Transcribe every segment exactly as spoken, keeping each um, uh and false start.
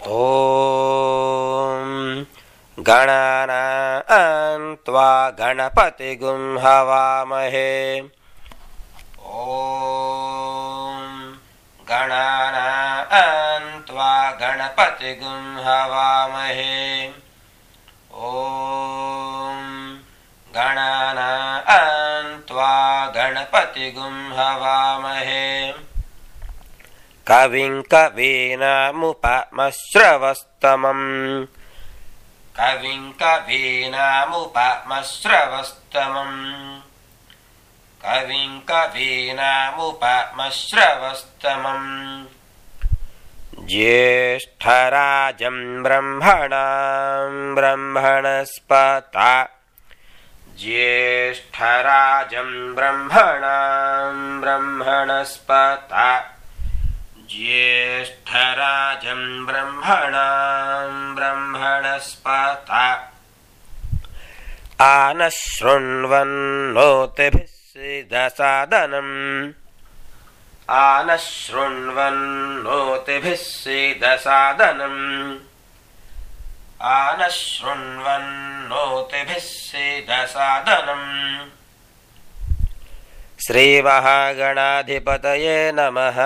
ॐ गणानां त्वा गणपतिगुं हवामहे। ॐ गणानां त्वा गणपतिगुं हवामहे। ॐ गणानां त्वा गणपतिगुं हवामहे। कविं कवीनामुपमश्रवस्तमम् कविं कवीनामुपमश्रवस्तमम् कविं कवीनामुपमश्रवस्तमम् ज्येष्ठराजं ब्रह्मणां ब्रह्मणस्पत ज्येष्ठराजं ब्रह्मणां ब्रह्मणस्पत ज्येष्ठराजं ब्रह्मणां ब्रह्मणस्पत आनः शृण्वन्नोतिभिः सीदसादनम् आनः शृण्वन्नोतिभिः सीदसादनम् आनः शृण्वन्नोतिभिः सीदसादनम्। श्रीमहागणाधिपतये नमः।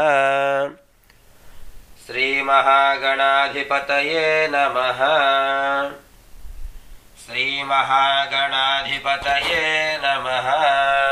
श्रीमहागणाधिपतये नमः। श्रीमहागणाधिपतये नमः।